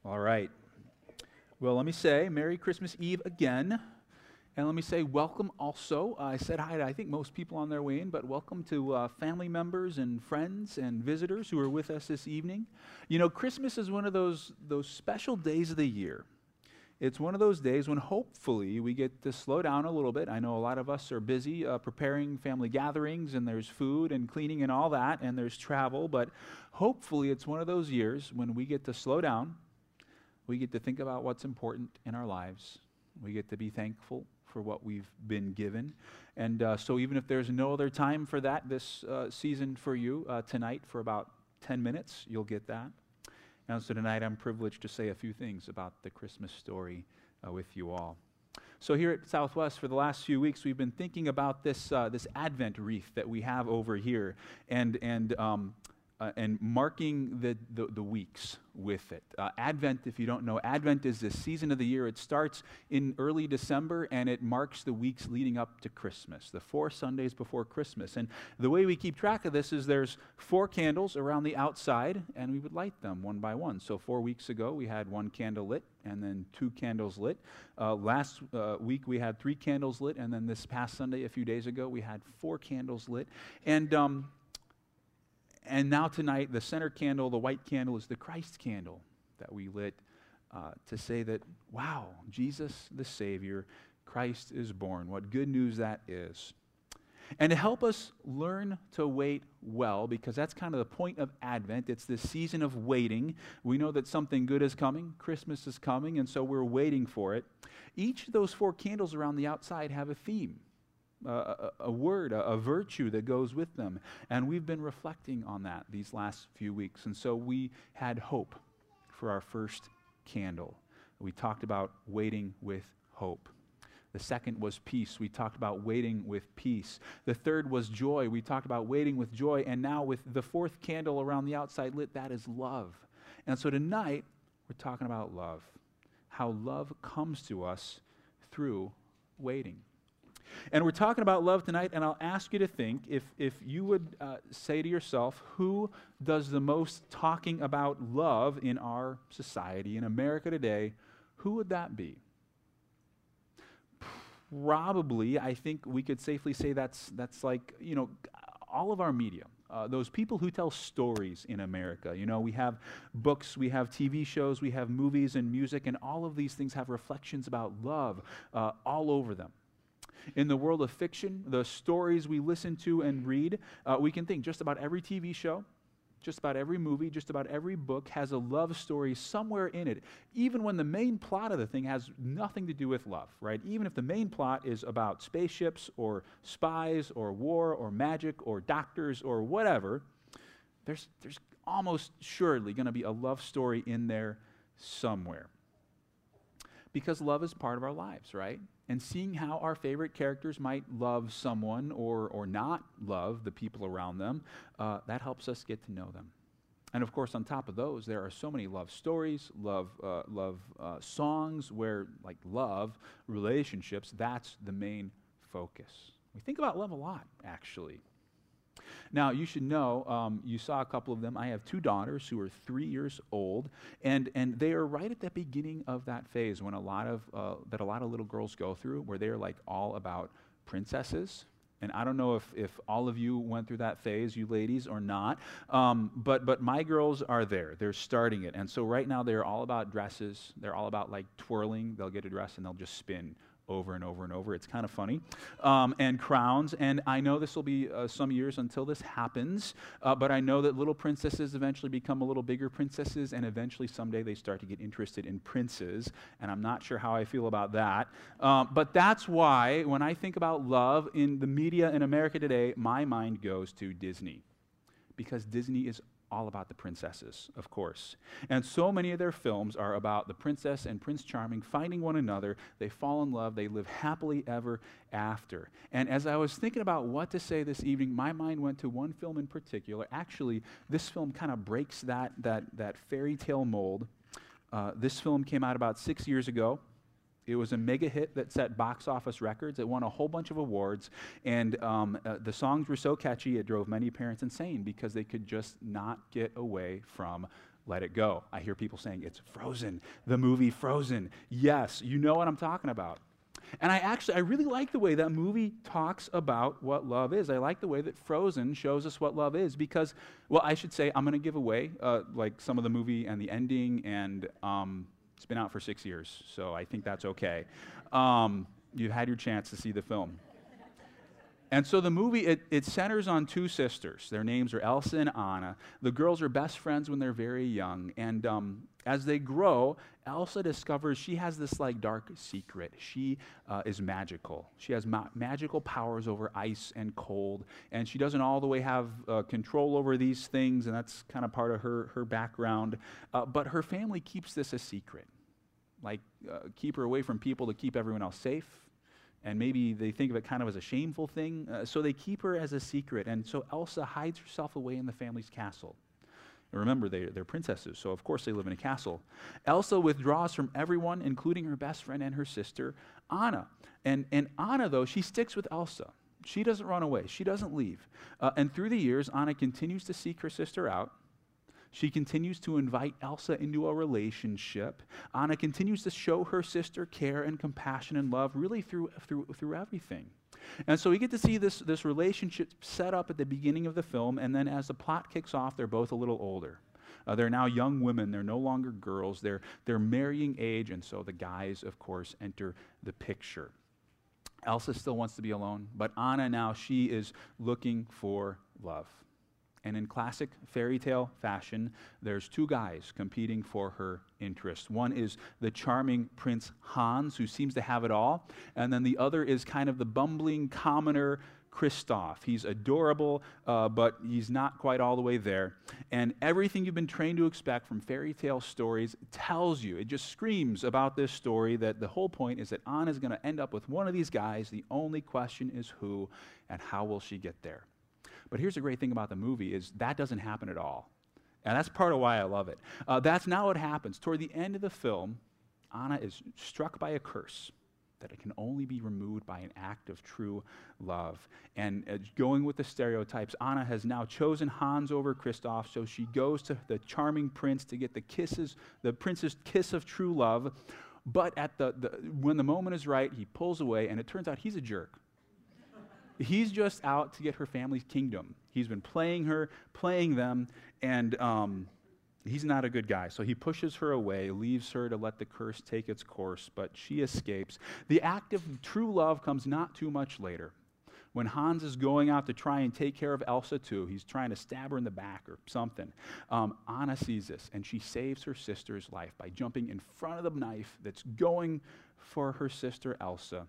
All right. Well, let me say Merry Christmas Eve again. And let me say welcome also. I said hi to, I think, most people on their way in, but welcome to family members and friends and visitors who are with us this evening. You know, Christmas is one of those special days of the year. It's one of those days when hopefully we get to slow down a little bit. I know a lot of us are busy preparing family gatherings, and there's food and cleaning and all that, and there's travel, but hopefully it's one of those years when we get to slow down. We get to think about what's important in our lives. We get to be thankful for what we've been given. And so even if there's no other time for that this season for you, tonight for about 10 minutes, you'll get that. And so tonight I'm privileged to say a few things about the Christmas story with you all. So here at Southwest, for the last few weeks, we've been thinking about this Advent wreath that we have over here, and marking the weeks with it. Advent, if you don't know, Advent is the season of the year. It starts in early December, and it marks the weeks leading up to Christmas, the 4 Sundays before Christmas. And the way we keep track of this is there's 4 candles around the outside, and we would light them one by one. So 4 weeks ago, we had 1 candle lit, and then 2 candles lit. Last week, we had 3 candles lit, and then this past Sunday, a few days ago, we had 4 candles lit. And now tonight, the center candle, the white candle, is the Christ candle that we lit to say that, wow, Jesus the Savior, Christ is born. What good news that is. And to help us learn to wait well, because that's kind of the point of Advent. It's this season of waiting. We know that something good is coming. Christmas is coming, and so we're waiting for it. Each of those 4 candles around the outside have a theme. A word, a virtue that goes with them. And we've been reflecting on that these last few weeks. And so we had hope for our first candle. We talked about waiting with hope. The second was peace. We talked about waiting with peace. The third was joy. We talked about waiting with joy. And now with the 4th candle around the outside lit, that is love. And so tonight, we're talking about love. How love comes to us through waiting. And we're talking about love tonight, and I'll ask you to think, if you would say to yourself, who does the most talking about love in our society, in America today, who would that be? Probably, I think we could safely say that's like, you know, all of our media. Those people who tell stories in America. You know, we have books, we have TV shows, we have movies and music, and all of these things have reflections about love all over them. In the world of fiction, the stories we listen to and read, we can think just about every TV show, just about every movie, just about every book has a love story somewhere in it, even when the main plot of the thing has nothing to do with love, right? Even if the main plot is about spaceships or spies or war or magic or doctors or whatever, there's almost surely going to be a love story in there somewhere. Because love is part of our lives, right? And seeing how our favorite characters might love someone or not love the people around them, that helps us get to know them. And of course, on top of those, there are so many love stories, love songs where, like love, relationships, that's the main focus. We think about love a lot, actually. Now, you should know, you saw a couple of them. I have 2 daughters who are 3 years old, and they are right at the beginning of that phase when a lot of little girls go through, where they're like all about princesses. And I don't know if all of you went through that phase, you ladies, or not, but my girls are there. They're starting it. And so right now they're all about dresses. They're all about like twirling. They'll get a dress and they'll just spin over and over and over. It's kind of funny. And crowns. And I know this will be some years until this happens, but I know that little princesses eventually become a little bigger princesses, and eventually someday they start to get interested in princes, and I'm not sure how I feel about that. But that's why when I think about love in the media in America today, my mind goes to Disney, because Disney is all about the princesses, of course. And so many of their films are about the princess and Prince Charming finding one another. They fall in love. They live happily ever after. And as I was thinking about what to say this evening, my mind went to one film in particular. Actually, this film kind of breaks that fairy tale mold. This film came out about 6 years ago. It was a mega hit that set box office records. It won a whole bunch of awards, and the songs were so catchy it drove many parents insane because they could just not get away from let it go. I hear people saying it's Frozen, the movie Frozen. Yes, you know what I'm talking about. And I really like the way that movie talks about what love is. I like the way that Frozen shows us what love is because, well, I should say I'm going to give away like some of the movie and the ending, and it's been out for 6 years, so I think that's okay. You've had your chance to see the film. And so the movie, it centers on two sisters. Their names are Elsa and Anna. The girls are best friends when they're very young. And as they grow, Elsa discovers she has this like dark secret. She is magical. She has magical powers over ice and cold. And she doesn't all the way have control over these things, and that's kind of part of her background. But her family keeps this a secret. Like, keep her away from people to keep everyone else safe. And maybe they think of it kind of as a shameful thing, so they keep her as a secret. And so Elsa hides herself away in the family's castle. And remember, they're princesses, so of course they live in a castle. Elsa withdraws from everyone, including her best friend and her sister, Anna. And Anna, though, she sticks with Elsa. She doesn't run away. She doesn't leave. And through the years, Anna continues to seek her sister out. She continues to invite Elsa into a relationship. Anna continues to show her sister care and compassion and love really through everything. And so we get to see this relationship set up at the beginning of the film, and then as the plot kicks off, they're both a little older. They're now young women. They're no longer girls. They're marrying age, and so the guys, of course, enter the picture. Elsa still wants to be alone, but Anna now, she is looking for love. And in classic fairy tale fashion, there's two guys competing for her interest. One is the charming Prince Hans, who seems to have it all, and then the other is kind of the bumbling commoner Kristoff. He's adorable, but he's not quite all the way there. And everything you've been trained to expect from fairy tale stories tells you, it just screams about this story that the whole point is that Anna's going to end up with one of these guys. The only question is who, and how will she get there? But here's the great thing about the movie is that doesn't happen at all. And that's part of why I love it. That's not what happens. Toward the end of the film, Anna is struck by a curse that it can only be removed by an act of true love. And going with the stereotypes, Anna has now chosen Hans over Kristoff, so she goes to the charming prince to get the prince's kiss of true love. But when the moment is right, he pulls away, and it turns out he's a jerk. He's just out to get her family's kingdom. He's been playing them, and he's not a good guy. So he pushes her away, leaves her to let the curse take its course, but she escapes. The act of true love comes not too much later. When Hans is going out to try and take care of Elsa too, he's trying to stab her in the back or something. Anna sees this, and she saves her sister's life by jumping in front of the knife that's going for her sister Elsa.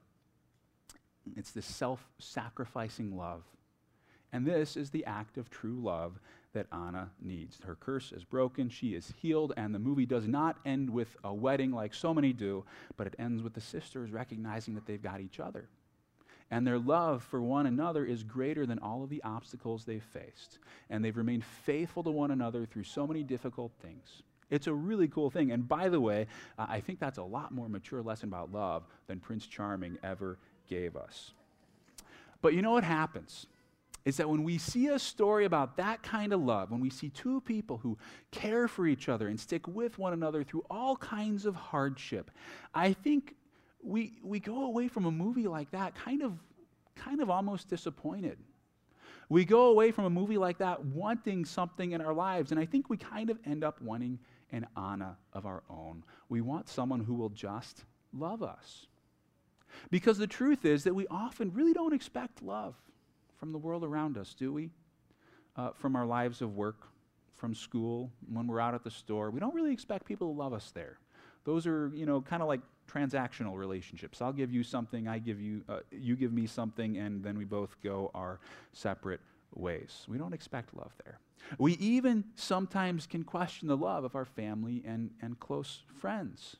It's this self-sacrificing love. And this is the act of true love that Anna needs. Her curse is broken, she is healed, and the movie does not end with a wedding like so many do, but it ends with the sisters recognizing that they've got each other. And their love for one another is greater than all of the obstacles they've faced. And they've remained faithful to one another through so many difficult things. It's a really cool thing. And by the way, I think that's a lot more mature lesson about love than Prince Charming ever gave us. But you know what happens is that when we see a story about that kind of love, when we see two people who care for each other and stick with one another through all kinds of hardship, I think we go away from a movie like that kind of almost disappointed. We go away from a movie like that wanting something in our lives, and I think we kind of end up wanting an Anna of our own. We want someone who will just love us. Because the truth is that we often really don't expect love from the world around us, do we? From our lives of work, from school, when we're out at the store. We don't really expect people to love us there. Those are, kind of like transactional relationships. I'll give you something, you give me something, and then we both go our separate ways. We don't expect love there. We even sometimes can question the love of our family and close friends.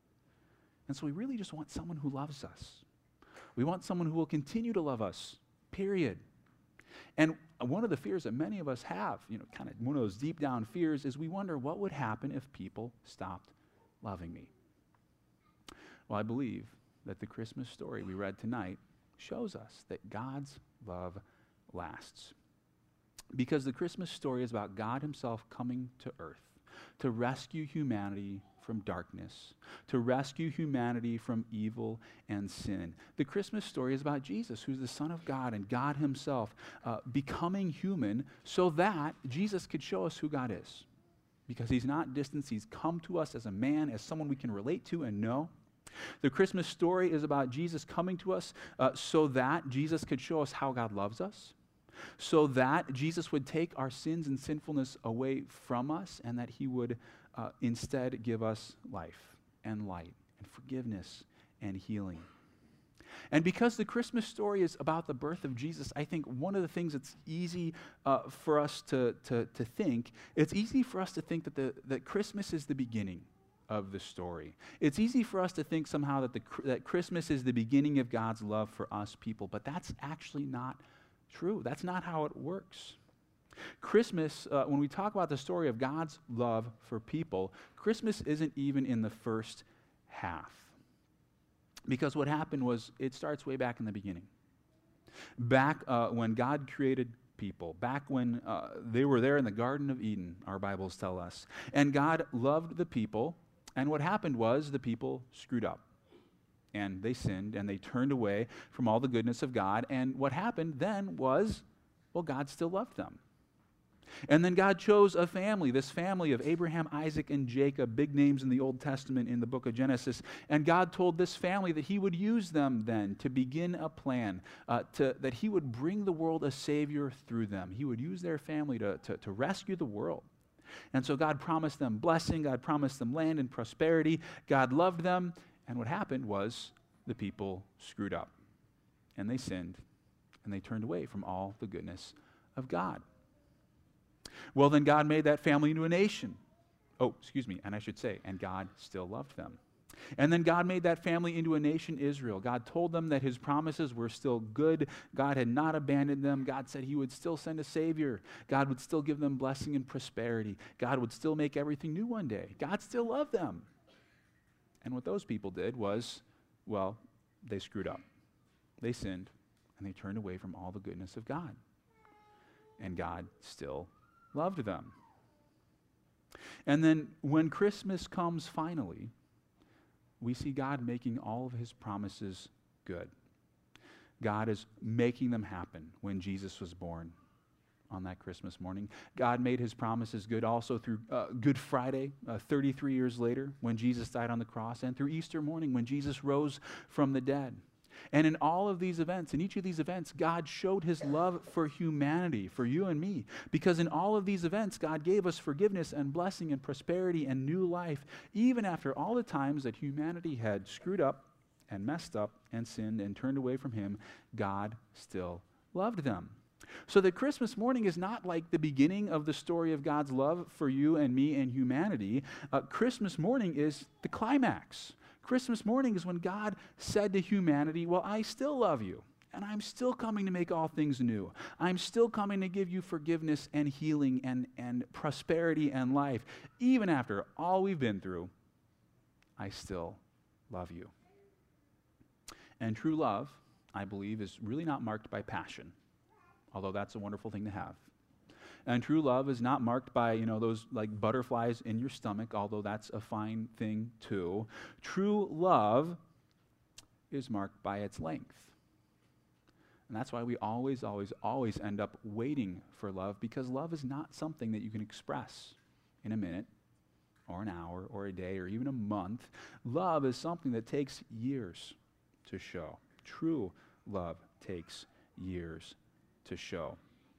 And so we really just want someone who loves us. We want someone who will continue to love us, period. And one of the fears that many of us have, kind of one of those deep down fears, is we wonder what would happen if people stopped loving me. Well, I believe that the Christmas story we read tonight shows us that God's love lasts. Because the Christmas story is about God himself coming to earth, to rescue humanity from darkness, to rescue humanity from evil and sin. The Christmas story is about Jesus, who's the Son of God and God himself, becoming human so that Jesus could show us who God is. Because he's not distant, he's come to us as a man, as someone we can relate to and know. The Christmas story is about Jesus coming to us so that Jesus could show us how God loves us, so that Jesus would take our sins and sinfulness away from us, and that he would instead give us life and light and forgiveness and healing. And because the Christmas story is about the birth of Jesus, I think one of the things that's easy for us to think, it's easy for us to think that Christmas is the beginning of the story. It's easy for us to think somehow that Christmas is the beginning of God's love for us people, but that's actually not true. That's not how it works. Christmas, when we talk about the story of God's love for people, Christmas isn't even in the first half. Because what happened was, it starts way back in the beginning. Back when God created people, back when they were there in the Garden of Eden, our Bibles tell us. And God loved the people, and what happened was the people screwed up. And they sinned, and they turned away from all the goodness of God. And what happened then was, well, God still loved them. And then God chose a family, this family of Abraham, Isaac, and Jacob, big names in the Old Testament in the book of Genesis. And God told this family that he would use them then to begin a plan, that he would bring the world a Savior through them. He would use their family to rescue the world. And so God promised them blessing, God promised them land and prosperity. God loved them, and what happened was the people screwed up. And they sinned, and they turned away from all the goodness of God. Well, then God made that family into a nation. And I should say, and God still loved them. And then God made that family into a nation, Israel. God told them that his promises were still good. God had not abandoned them. God said he would still send a Savior. God would still give them blessing and prosperity. God would still make everything new one day. God still loved them. And what those people did was, well, they screwed up. They sinned, and they turned away from all the goodness of God. And God still loved them. And then when Christmas comes finally, we see God making all of his promises good. God is making them happen when Jesus was born on that Christmas morning. God made his promises good also through Good Friday, 33 years later, when Jesus died on the cross, and through Easter morning when Jesus rose from the dead. And in all of these events, in each of these events, God showed his love for humanity, for you and me. Because in all of these events, God gave us forgiveness and blessing and prosperity and new life, even after all the times that humanity had screwed up and messed up and sinned and turned away from him. God still loved them. So that Christmas morning is not like the beginning of the story of God's love for you and me and humanity. Christmas morning is the climax. Christmas morning is when God said to humanity, well, I still love you, and I'm still coming to make all things new. I'm still coming to give you forgiveness and healing and prosperity and life. Even after all we've been through, I still love you. And true love, I believe, is really not marked by passion, although that's a wonderful thing to have. And true love is not marked by, those like butterflies in your stomach, although that's a fine thing too. True love is marked by its length. And that's why we always end up waiting for love, because love is not something that you can express in a minute or an hour or a day or even a month. Love is something that takes years to show. True love takes years to show.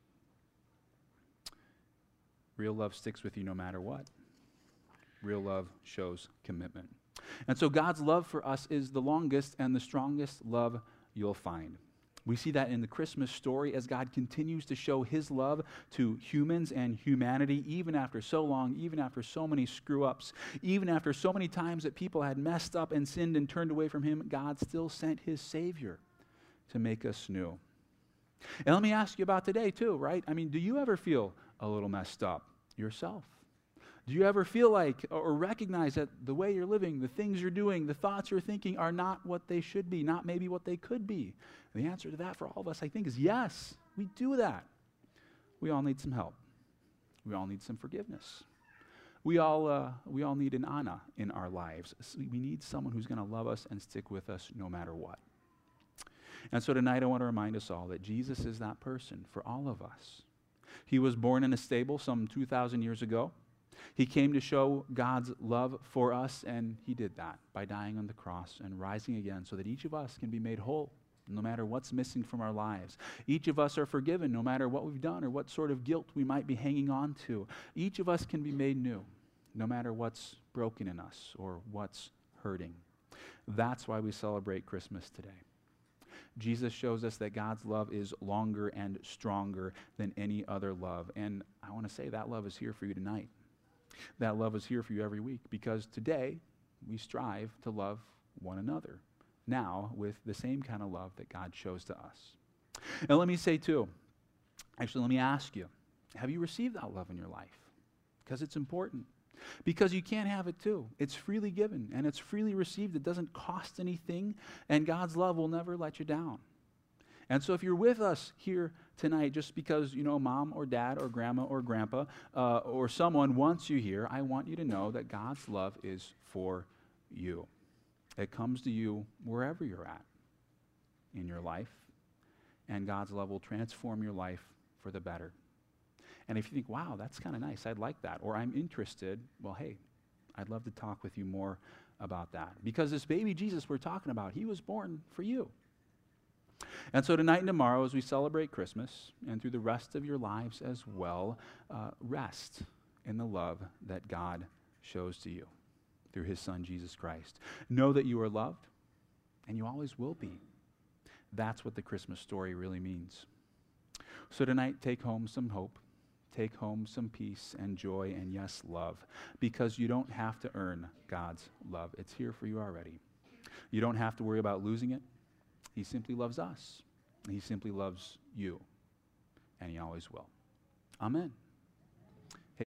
Real love sticks with you no matter what. Real love shows commitment. And so God's love for us is the longest and the strongest love you'll find. We see that in the Christmas story as God continues to show his love to humans and humanity, even after so long, even after so many screw-ups, even after so many times that people had messed up and sinned and turned away from him. God still sent his Savior to make us new. And let me ask you about today too, right? I mean, do you ever feel a little messed up yourself? Do you ever feel like or recognize that the way you're living, the things you're doing, the thoughts you're thinking are not what they should be, not maybe what they could be? The answer to that for all of us, I think, is yes, we do that. We all need some help. We all need some forgiveness. We all need an Anna in our lives. We need someone who's going to love us and stick with us no matter what. And so tonight I want to remind us all that Jesus is that person for all of us. He was born in a stable some 2,000 years ago. He came to show God's love for us, and he did that by dying on the cross and rising again so that each of us can be made whole, no matter what's missing from our lives. Each of us are forgiven, no matter what we've done or what sort of guilt we might be hanging on to. Each of us can be made new, no matter what's broken in us or what's hurting. That's why we celebrate Christmas today. Jesus shows us that God's love is longer and stronger than any other love. And I want to say that love is here for you tonight. That love is here for you every week, because today we strive to love one another, now with the same kind of love that God shows to us. And let me say too, actually let me ask you, have you received that love in your life? Because it's important. Because you can't have it too. It's freely given and it's freely received. It doesn't cost anything, and God's love will never let you down. And so if you're with us here tonight just because, mom or dad or grandma or grandpa or someone wants you here, I want you to know that God's love is for you. It comes to you wherever you're at in your life, and God's love will transform your life for the better. And if you think, wow, that's kind of nice, I'd like that, or I'm interested, well, hey, I'd love to talk with you more about that. Because this baby Jesus we're talking about, he was born for you. And so tonight and tomorrow, as we celebrate Christmas, and through the rest of your lives as well, rest in the love that God shows to you through his Son, Jesus Christ. Know that you are loved, and you always will be. That's what the Christmas story really means. So tonight, take home some hope. Take home some peace and joy and, yes, love, because you don't have to earn God's love. It's here for you already. You don't have to worry about losing it. He simply loves us. He simply loves you, and he always will. Amen.